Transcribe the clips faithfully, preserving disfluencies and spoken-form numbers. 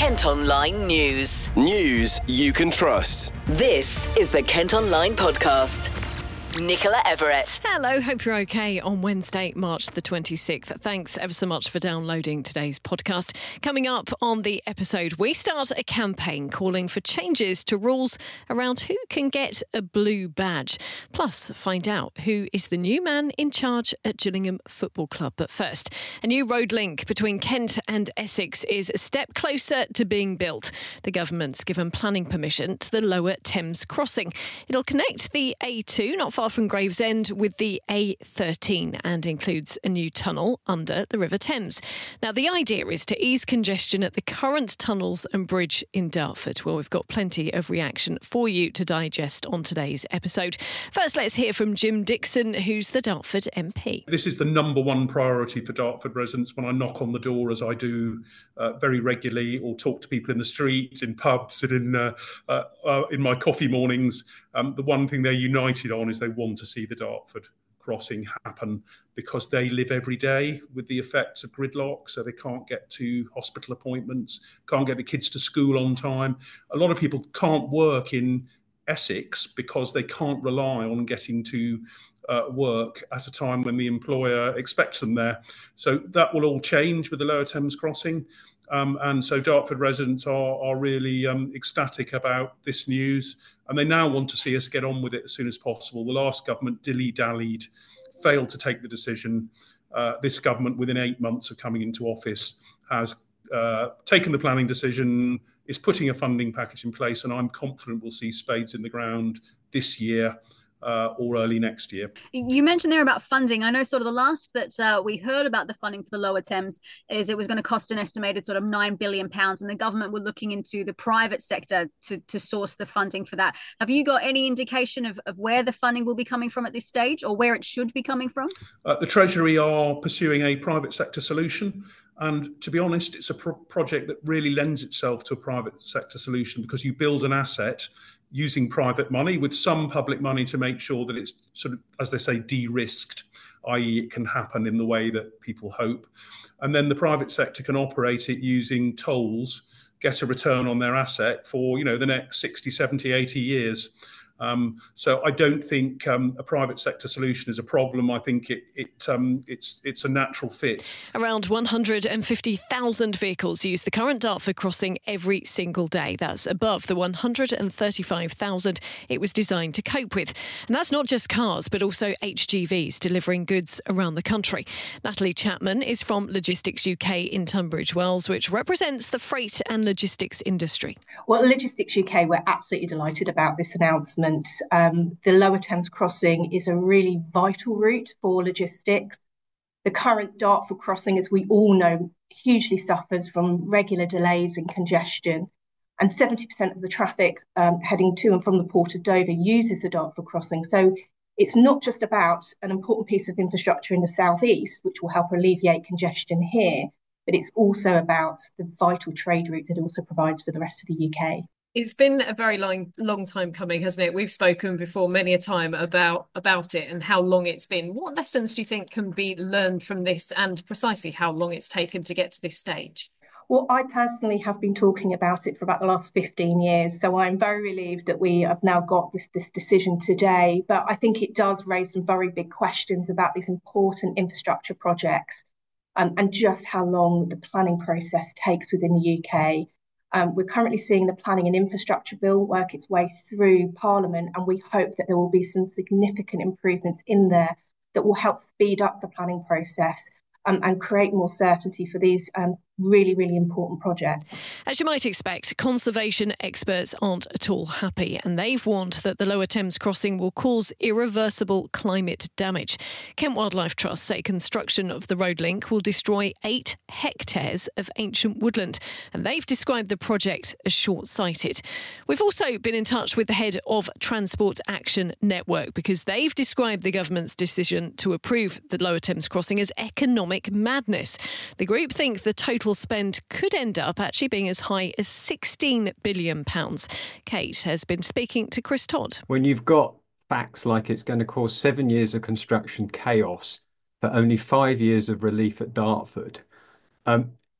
Kent Online News. News you can trust. This is the Kent Online Podcast. Nicola Everett. Hello, hope you're okay on Wednesday, March the twenty-sixth. Thanks ever so much for downloading today's podcast. Coming up on the episode, we start a campaign calling for changes to rules around who can get a blue badge. Plus, find out who is the new man in charge at Gillingham Football Club. But first, a new road link between Kent and Essex is a step closer to being built. The government's given planning permission to the Lower Thames Crossing. It'll connect the A two, not far from Gravesend, with the A thirteen and includes a new tunnel under the River Thames. Now, the idea is to ease congestion at the current tunnels and bridge in Dartford. Well, we've got plenty of reaction for you to digest on today's episode. First, let's hear from Jim Dixon, who's the Dartford M P. This is the number one priority for Dartford residents. When I knock on the door, as I do uh, very regularly, or talk to people in the street, in pubs, and in uh, uh, uh, in my coffee mornings, um, the one thing they're united on is they want to see the Dartford crossing happen, because they live every day with the effects of gridlock, so they can't get to hospital appointments, can't get the kids to school on time. A lot of people can't work in Essex because they can't rely on getting to uh, work at a time when the employer expects them there. So that will all change with the Lower Thames crossing. Um, and so Dartford residents are, are really um, ecstatic about this news, and they now want to see us get on with it as soon as possible. The last government dilly-dallied, failed to take the decision. Uh, this government, within eight months of coming into office, has uh, taken the planning decision, is putting a funding package in place, and I'm confident we'll see spades in the ground this year. Uh, or early next year. You mentioned there about funding. I know sort of the last that uh, we heard about the funding for the Lower Thames is it was going to cost an estimated sort of nine billion pounds, and the government were looking into the private sector to, to source the funding for that. Have you got any indication of, of where the funding will be coming from at this stage, or where it should be coming from? Uh, the Treasury are pursuing a private sector solution. And to be honest, it's a pro- project that really lends itself to a private sector solution, because you build an asset using private money with some public money to make sure that it's sort of, as they say, de-risked, that is it can happen in the way that people hope. And then the private sector can operate it using tolls, get a return on their asset for, you know, the next sixty, seventy, eighty years. Um, so I don't think um, a private sector solution is a problem. I think it, it um, it's it's a natural fit. Around one hundred fifty thousand vehicles use the current Dartford crossing every single day. That's above the one hundred thirty-five thousand it was designed to cope with. And that's not just cars, but also H G Vs delivering goods around the country. Natalie Chapman is from Logistics U K in Tunbridge Wells, which represents the freight and logistics industry. Well, Logistics U K, we're absolutely delighted about this announcement. Um, the Lower Thames crossing is a really vital route for logistics. The current Dartford crossing, as we all know, hugely suffers from regular delays and congestion. And seventy percent of the traffic um, heading to and from the Port of Dover uses the Dartford crossing. So it's not just about an important piece of infrastructure in the southeast, which will help alleviate congestion here, but it's also about the vital trade route that it also provides for the rest of the U K. It's been a very long, long time coming, hasn't it? We've spoken before many a time about, about it and how long it's been. What lessons do you think can be learned from this, and precisely how long it's taken to get to this stage? Well, I personally have been talking about it for about the last fifteen years, so I'm very relieved that we have now got this, this decision today. But I think it does raise some very big questions about these important infrastructure projects um, and just how long the planning process takes within the U K. Um, we're currently seeing the Planning and Infrastructure Bill work its way through Parliament, and we hope that there will be some significant improvements in there that will help speed up the planning process um, and create more certainty for these um, really, really important projects. As you might expect, conservation experts aren't at all happy, and they've warned that the Lower Thames crossing will cause irreversible climate damage. Kent Wildlife Trust say construction of the road link will destroy eight hectares of ancient woodland, and they've described the project as short-sighted. We've also been in touch with the head of Transport Action Network, because they've described the government's decision to approve the Lower Thames crossing as economic madness. The group think the total spend could end up actually being as high as sixteen billion pounds. Kate has been speaking to Chris Todd. When you've got facts like it's going to cause seven years of construction chaos for only five years of relief at Dartford, um,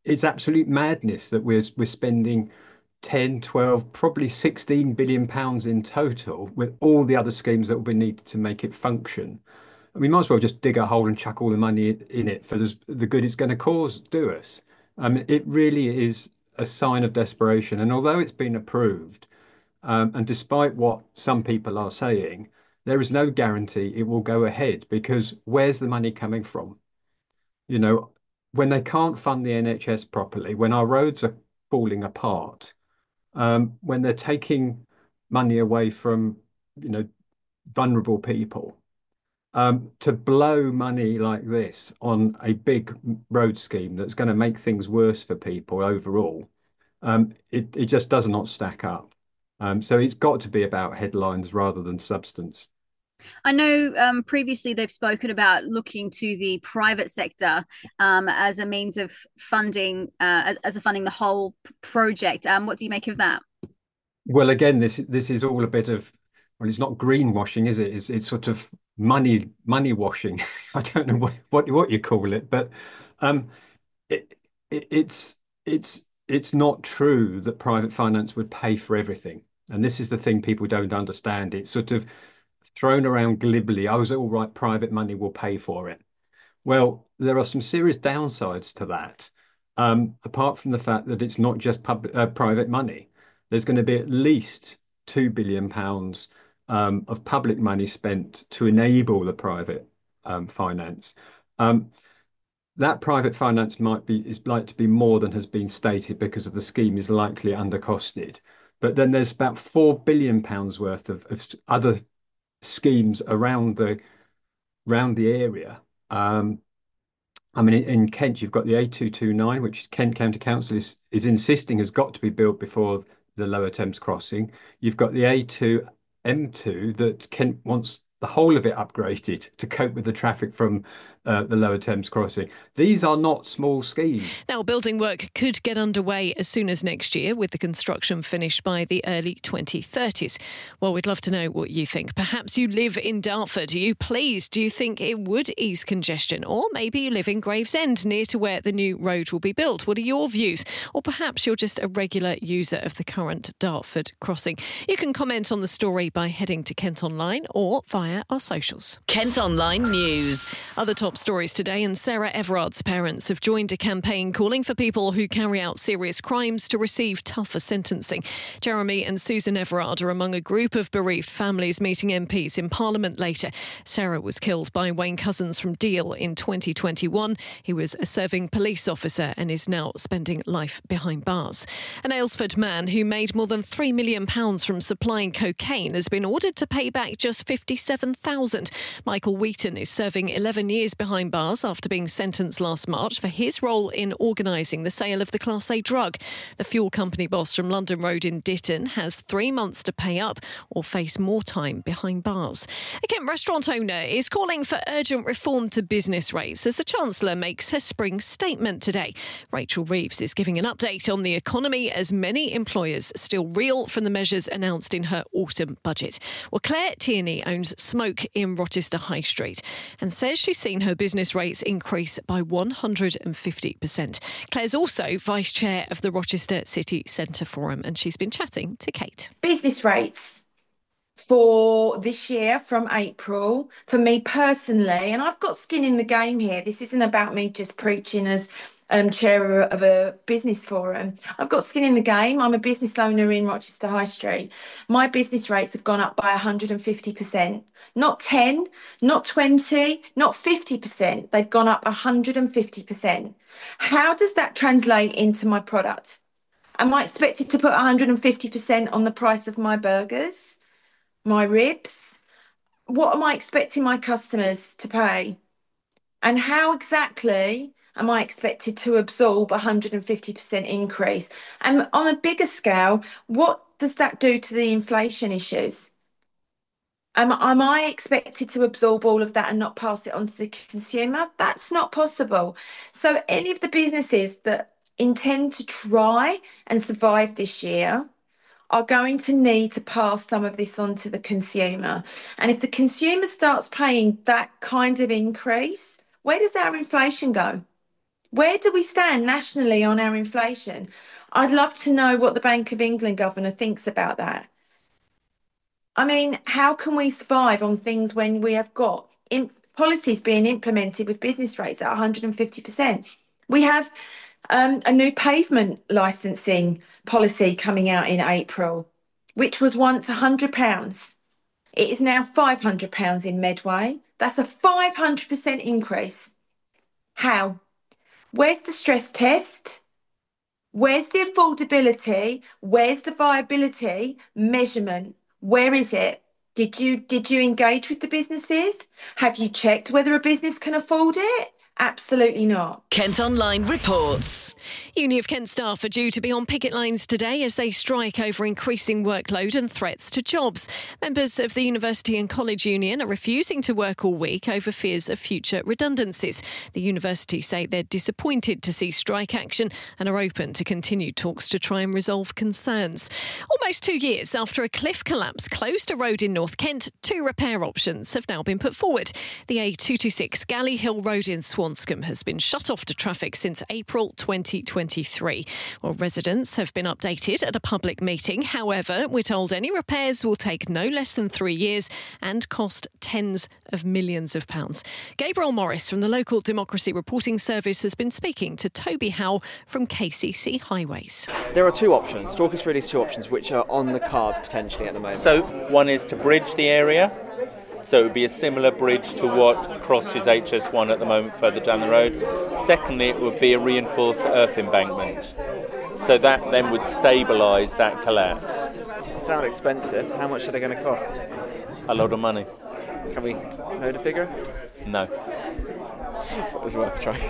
it's absolute madness that we're we're spending ten, twelve, probably sixteen billion pounds in total with all the other schemes that will be needed to make it function. We might as well just dig a hole and chuck all the money in it for the good it's going to cause do us. Um, it really is a sign of desperation. And although it's been approved, um, and despite what some people are saying, there is no guarantee it will go ahead, because where's the money coming from? You know, when they can't fund the N H S properly, when our roads are falling apart, um, when they're taking money away from, you know, vulnerable people, um, to blow money like this on a big road scheme that's going to make things worse for people overall, um, it, it just does not stack up. Um, so it's got to be about headlines rather than substance. I know um, previously they've spoken about looking to the private sector um, as a means of funding, uh, as, as a funding the whole project. Um, what do you make of that? Well, again, this this is all a bit of, well, it's not greenwashing, is it? It's it's sort of money money washing. I don't know what what, what you call it, but um, it, it, it's it's it's not true that private finance would pay for everything. And this is the thing people don't understand. It's sort of thrown around glibly. I was all right, private money will pay for it. Well, there are some serious downsides to that. Um, apart from the fact that it's not just public, uh, private money, there's going to be at least two billion pounds um, of public money spent to enable the private um, finance. Um, that private finance might be is like to be more than has been stated, because of the scheme is likely undercosted. But then there's about four billion pounds worth of, of other schemes around the around the area. Um, I mean, in, in Kent, you've got the A two twenty-nine, which is Kent County Council is is insisting has got to be built before the Lower Thames crossing. You've got the A two M two that Kent wants the whole of it upgraded to cope with the traffic from uh, the Lower Thames crossing. These are not small schemes. Now, building work could get underway as soon as next year, with the construction finished by the early twenty thirties. Well, we'd love to know what you think. Perhaps you live in Dartford. Are you pleased? Do you think it would ease congestion? Or maybe you live in Gravesend, near to where the new road will be built. What are your views? Or perhaps you're just a regular user of the current Dartford crossing. You can comment on the story by heading to Kent Online or via our socials. Kent Online News. Other top stories today, and Sarah Everard's parents have joined a campaign calling for people who carry out serious crimes to receive tougher sentencing. Jeremy and Susan Everard are among a group of bereaved families meeting M Ps in Parliament later. Sarah was killed by Wayne Couzens from Deal in twenty twenty-one. He was a serving police officer and is now spending life behind bars. An Aylesford man who made more than three million pounds from supplying cocaine has been ordered to pay back just fifty-seven thousand pounds. Michael Wheaton is serving eleven years behind bars after being sentenced last March for his role in organising the sale of the Class A drug. The fuel company boss from London Road in Ditton has three months to pay up or face more time behind bars. A Kent restaurant owner is calling for urgent reform to business rates as the Chancellor makes her spring statement today. Rachel Reeves is giving an update on the economy as many employers still reel from the measures announced in her autumn budget. Well, Claire Tierney owns Smoke in Rochester High Street and says she's seen her business rates increase by one hundred fifty percent. Claire's also Vice Chair of the Rochester City Centre Forum, and she's been chatting to Kate. Business rates for this year from April, for me personally, and I've got skin in the game here. This isn't about me just preaching as um, chair of a business forum. I've got skin in the game. I'm a business owner in Rochester High Street. My business rates have gone up by one hundred fifty percent. Not ten, not twenty, not fifty percent. They've gone up one hundred fifty percent. How does that translate into my product? Am I expected to put one hundred fifty percent on the price of my burgers, my ribs? What am I expecting my customers to pay? And how exactly am I expected to absorb one hundred fifty percent increase? And on a bigger scale, what does that do to the inflation issues? Am, am I expected to absorb all of that and not pass it on to the consumer? That's not possible. So any of the businesses that intend to try and survive this year are going to need to pass some of this on to the consumer. And if the consumer starts paying that kind of increase, where does our inflation go? Where do we stand nationally on our inflation? I'd love to know what the Bank of England governor thinks about that. I mean, how can we survive on things when we have got in policies being implemented with business rates at one hundred fifty percent? We have um, a new pavement licensing policy coming out in April, which was once one hundred pounds. It is now five hundred pounds in Medway. That's a five hundred percent increase. How? Where's the stress test? Where's the affordability? Where's the viability measurement? Where is it? Did you did you engage with the businesses? Have you checked whether a business can afford it? Absolutely not. Kent Online reports. Uni of Kent staff are due to be on picket lines today as they strike over increasing workload and threats to jobs. Members of the University and College Union are refusing to work all week over fears of future redundancies. The university say they're disappointed to see strike action and are open to continued talks to try and resolve concerns. Almost two years after a cliff collapse closed a road in North Kent, two repair options have now been put forward. The A two twenty-six Galley Hill Road in Swanscombe has been shut off to traffic since April twenty twenty-three. Well, residents have been updated at a public meeting. However, we're told any repairs will take no less than three years and cost tens of millions of pounds. Gabriel Morris from the local Democracy Reporting Service has been speaking to Toby Howe from K C C Highways. There are two options. Talk us through these two options which are on the cards potentially at the moment. So one is to bridge the area. So it would be a similar bridge to what crosses H S one at the moment further down the road. Secondly, it would be a reinforced earth embankment. So that then would stabilise that collapse. Sound expensive. How much are they going to cost? A lot of money. Can we know the figure? No. It was worth a try.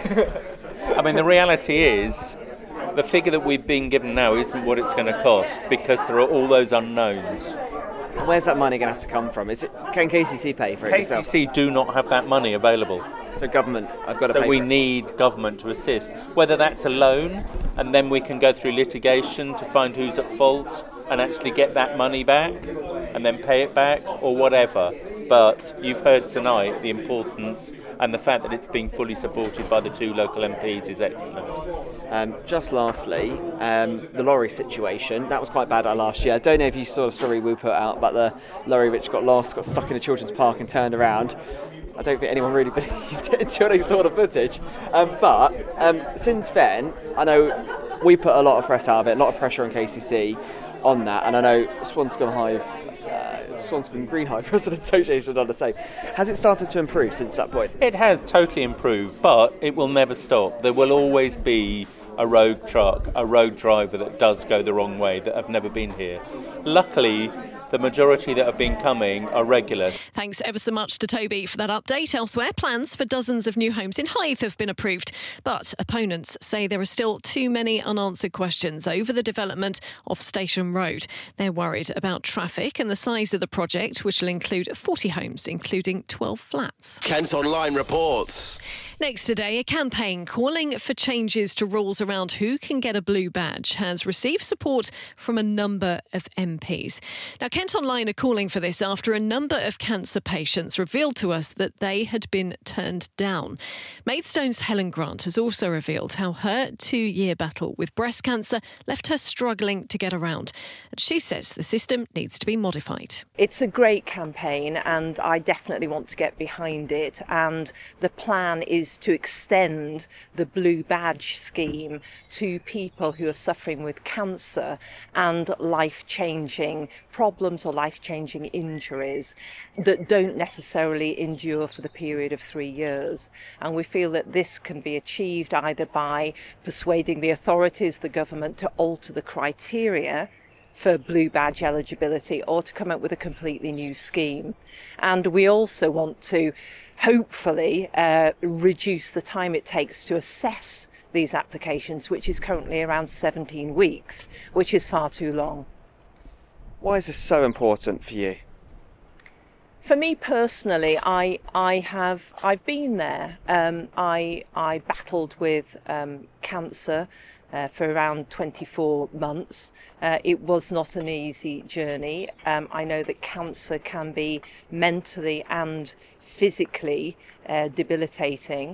I mean, the reality is, the figure that we've been given now isn't what it's going to cost because there are all those unknowns. Where's that money going to have to come from? Is it can K C C pay for it K C C itself? do not have that money available. So government, I've got to so pay we for it. need government to assist. Whether that's a loan, and then we can go through litigation to find who's at fault and actually get that money back, and then pay it back, or whatever. But you've heard tonight the importance and the fact that it's being fully supported by the two local M Ps is excellent. Um, just lastly, um, the lorry situation, that was quite bad last year. I don't know if you saw the story we put out about the lorry which got lost, got stuck in a children's park and turned around. I don't think anyone really believed it until they saw the footage. Um, but um, since then, I know we put a lot of press out of it, a lot of pressure on K C C on that, and I know Swanscombe Hive, uh, Swanscombe Green Hive Resident Association done the same. Has it started to improve since that point? It has totally improved, but it will never stop. There will always be a road truck, a road driver that does go the wrong way, that have never been here. Luckily, the majority that have been coming are regular. Thanks ever so much to Toby for that update. Elsewhere, plans for dozens of new homes in Hythe have been approved, but opponents say there are still too many unanswered questions over the development of Station Road. They're worried about traffic and the size of the project, which will include forty homes, including twelve flats. Kent Online reports. Next today, a campaign calling for changes to rules around who can get a blue badge has received support from a number of M Ps. Now, Kent Online are calling for this after a number of cancer patients revealed to us that they had been turned down. Maidstone's Helen Grant has also revealed how her two-year battle with breast cancer left her struggling to get around. And she says the system needs to be modified. It's a great campaign and I definitely want to get behind it, and the plan is to extend the blue badge scheme to people who are suffering with cancer and life-changing problems or life-changing injuries that don't necessarily endure for the period of three years. And we feel that this can be achieved either by persuading the authorities, the government, to alter the criteria for blue badge eligibility or to come up with a completely new scheme. And we also want to hopefully uh, reduce the time it takes to assess these applications, which is currently around seventeen weeks, which is far too long. Why is this so important for you? For me personally, I I have I've been there. Um, I I battled with um, cancer uh, for around twenty-four months. Uh, it was not an easy journey. Um, I know that cancer can be mentally and physically uh, debilitating.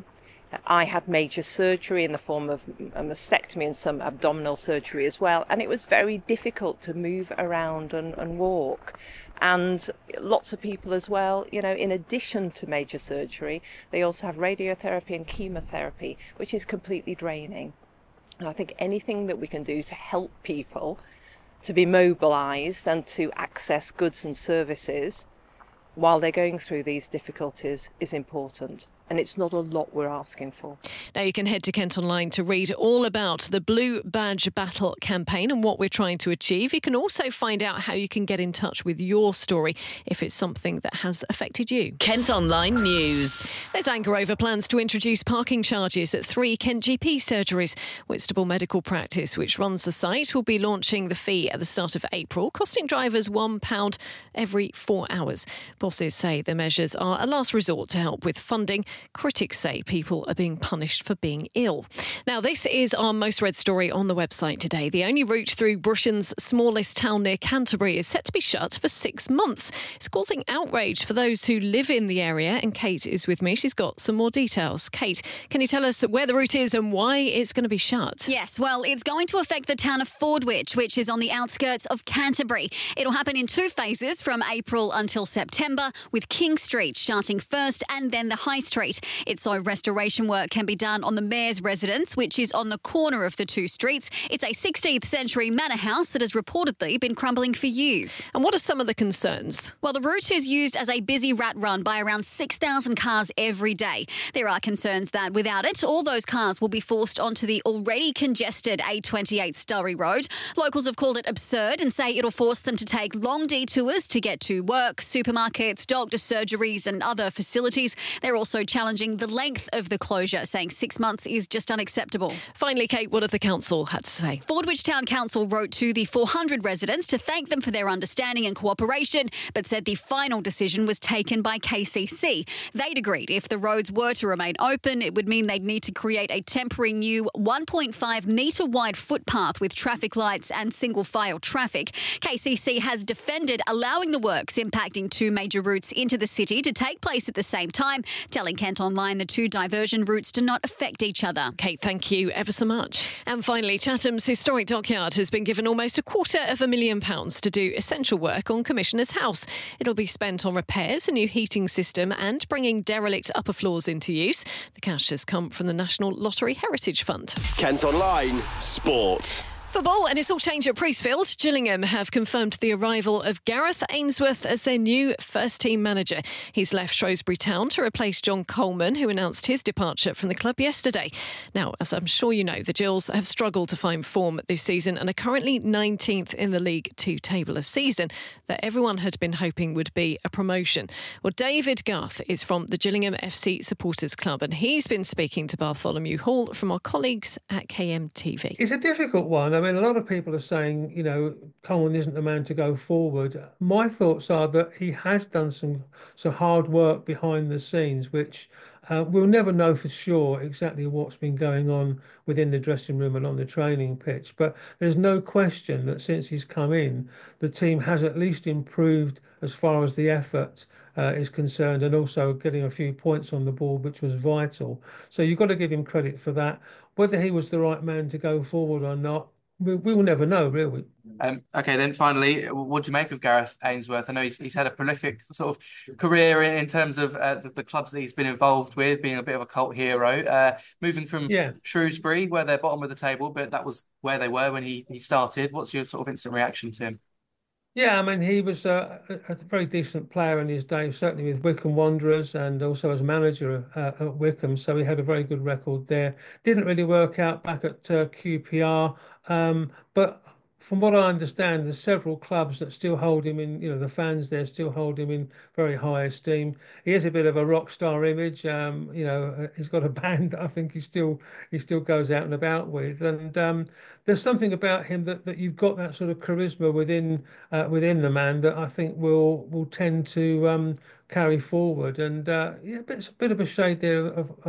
I had major surgery in the form of a mastectomy and some abdominal surgery as well, and it was very difficult to move around and, and walk. And lots of people as well, you know, in addition to major surgery, they also have radiotherapy and chemotherapy, which is completely draining. And I think anything that we can do to help people to be mobilised and to access goods and services while they're going through these difficulties is important. And it's not a lot we're asking for. Now you can head to Kent Online to read all about the Blue Badge Battle campaign and what we're trying to achieve. You can also find out how you can get in touch with your story if it's something that has affected you. Kent Online News. There's anger over plans to introduce parking charges at three Kent G P surgeries. Whitstable Medical Practice, which runs the site, will be launching the fee at the start of April, costing drivers one pound every four hours. Bosses say the measures are a last resort to help with funding. Critics say people are being punished for being ill. Now, this is our most read story on the website today. The only route through Britain's smallest town near Canterbury is set to be shut for six months. It's causing outrage for those who live in the area, and Kate is with me. She's got some more details. Kate, can you tell us where the route is and why it's going to be shut? Yes, well, it's going to affect the town of Fordwich, which is on the outskirts of Canterbury. It'll happen in two phases from April until September, with King Street shutting first and then the High Street. It's so restoration work can be done on the Mayor's residence, which is on the corner of the two streets. It's a sixteenth century manor house that has reportedly been crumbling for years. And what are some of the concerns? Well, the route is used as a busy rat run by around six thousand cars every day. There are concerns that without it, all those cars will be forced onto the already congested A twenty-eight Sturry Road. Locals have called it absurd and say it'll force them to take long detours to get to work, supermarkets, doctor surgeries and other facilities. They're also challenging the length of the closure, saying six months is just unacceptable. Finally, Kate, what have the council had to say? Fordwich Town Council wrote to the four hundred residents to thank them for their understanding and cooperation, but said the final decision was taken by K C C. They'd agreed if the roads were to remain open, it would mean they'd need to create a temporary new one point five metre wide footpath with traffic lights and single file traffic. K C C has defended allowing the works impacting two major routes into the city to take place at the same time, telling Kent Online the two diversion routes do not affect each other. Kate, thank you ever so much. And finally, Chatham's historic dockyard has been given almost a quarter of a million pounds to do essential work on Commissioner's House. It'll be spent on repairs, a new heating system and bringing derelict upper floors into use. The cash has come from the National Lottery Heritage Fund. Kent Online Sport. Football, and it's all changed at Priestfield. Gillingham have confirmed the arrival of Gareth Ainsworth as their new first-team manager. He's left Shrewsbury Town to replace John Coleman, who announced his departure from the club yesterday. Now, as I'm sure you know, the Gills have struggled to find form this season and are currently nineteenth in the League Two table, a season that everyone had been hoping would be a promotion. Well, David Garth is from the Gillingham F C Supporters Club, and he's been speaking to Bartholomew Hall from our colleagues at K M T V. It's a difficult one. I mean, a lot of people are saying, you know, Coleman isn't the man to go forward. My thoughts are that he has done some some hard work behind the scenes, which uh, we'll never know for sure exactly what's been going on within the dressing room and on the training pitch. But there's no question that since he's come in, the team has at least improved as far as the effort uh, is concerned, and also getting a few points on the board, which was vital. So you've got to give him credit for that. Whether he was the right man to go forward or not, we, we will never know, will we? Um, okay, then finally, what do you make of Gareth Ainsworth? I know he's, he's had a prolific sort of career in, in terms of uh, the, the clubs that he's been involved with, being a bit of a cult hero, uh, moving from yeah. Shrewsbury, where they're bottom of the table, but that was where they were when he, he started. What's your sort of instant reaction to him? Yeah, I mean, he was a, a very decent player in his day, certainly with Wycombe Wanderers and also as manager uh, at Wycombe. So he had a very good record there. Didn't really work out back at uh, Q P R. Um, but from what I understand, there's several clubs that still hold him in, you know, the fans there still hold him in very high esteem. He has a bit of a rock star image. Um, you know, he's got a band that I think he still he still goes out and about with. And um, there's something about him that, that you've got that sort of charisma within uh, within the man that I think will will tend to um, carry forward. And uh, yeah, it's a bit of a shade there of, of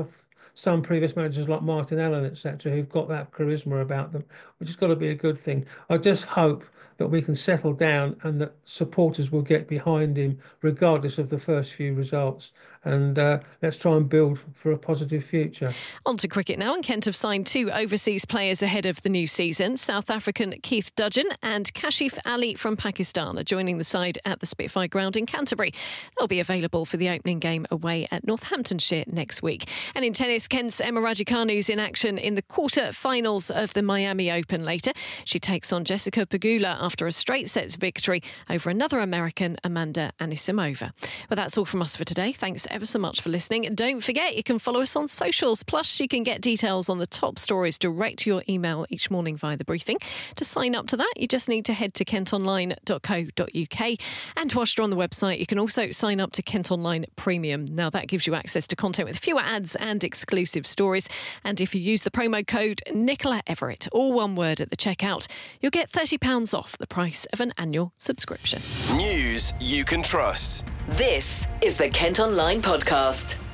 some previous managers like Martin Allen, et cetera, who've got that charisma about them, which has got to be a good thing. I just hope that we can settle down and that supporters will get behind him regardless of the first few results. And uh, let's try and build for a positive future. On to cricket now, and Kent have signed two overseas players ahead of the new season. South African Keith Dudgeon and Kashif Ali from Pakistan are joining the side at the Spitfire Ground in Canterbury. They'll be available for the opening game away at Northamptonshire next week. And in tennis, Kent's Emma Raducanu's in action in the quarter-finals of the Miami Open later. She takes on Jessica Pegula after a straight sets victory over another American, Amanda Anisimova. Well, that's all from us for today. Thanks ever so much for listening. And don't forget, you can follow us on socials. Plus, you can get details on the top stories direct to your email each morning via the briefing. To sign up to that, you just need to head to kent online dot co dot uk. And whilst you're on the website, you can also sign up to Kent Online Premium. Now, that gives you access to content with fewer ads and exclusive stories. And if you use the promo code Nicola Everett, all one word at the checkout, you'll get thirty pounds off the price of an annual subscription. News you can trust. This is the Kent Online Podcast.